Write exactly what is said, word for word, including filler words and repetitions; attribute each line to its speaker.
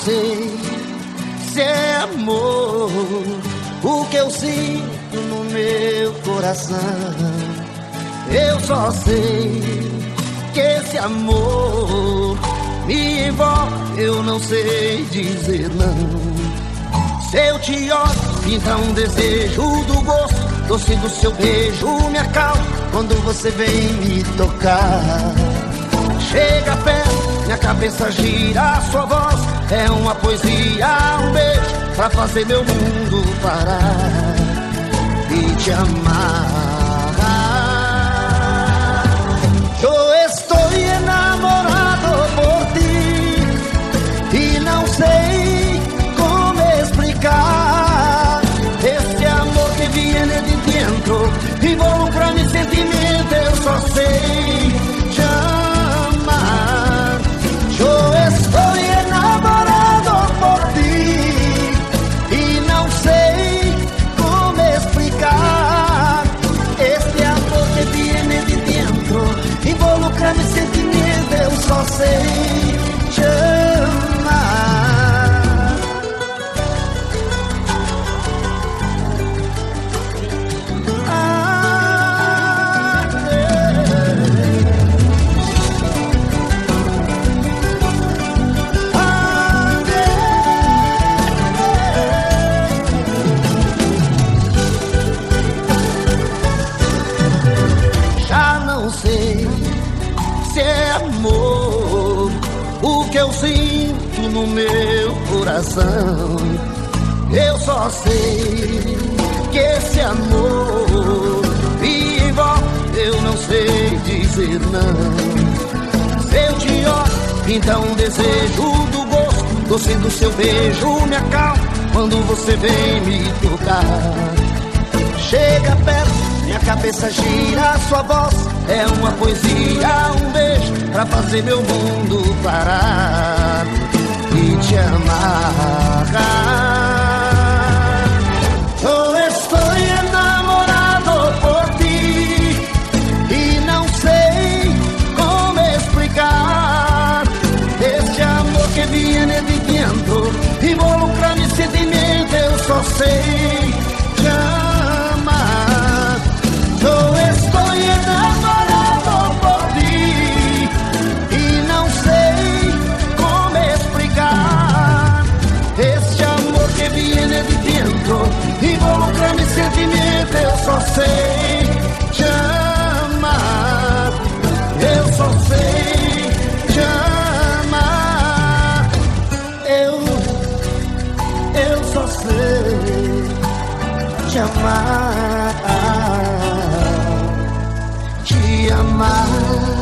Speaker 1: sei se é amor o que eu sinto no meu coração. Eu só sei que esse amor me envolve, eu não sei dizer não. Se eu te olho, pinta um desejo do gosto doce do seu beijo, me acalma quando você vem me tocar. Chega perto, minha cabeça gira, a sua voz é uma poesia, um beijo pra fazer meu mundo parar e te amar. Eu estou enamorado por ti e não sei como explicar este amor que viene de dentro, involucra mi sentimiento, eu só sei te amar. Eu estou enamorado por ti e não sei como explicar este amor que viene de dentro, involucra mi sentimiento, eu só sei te amar. Se é amor o que eu sinto no meu coração, eu só sei que esse amor me envolve, eu não sei dizer não. Se eu te olho, pinta um desejo do gosto doce do seu beijo, me acalma quando você vem me tocar. Chega perto, minha cabeça gira, a sua voz é uma poesia, um beijo pra fazer meu mundo parar e te amar. Eu estou enamorado por ti e não sei como explicar este amor que viene de dentro, involucra mi sentimento, eu só sei te amar. Eu estou enamorado por ti e não sei como explicar este amor que viene de dentro, involucra mi sentimento, eu só sei te amar. Eu só sei te amar. Eu, eu só sei te amar. Te amar.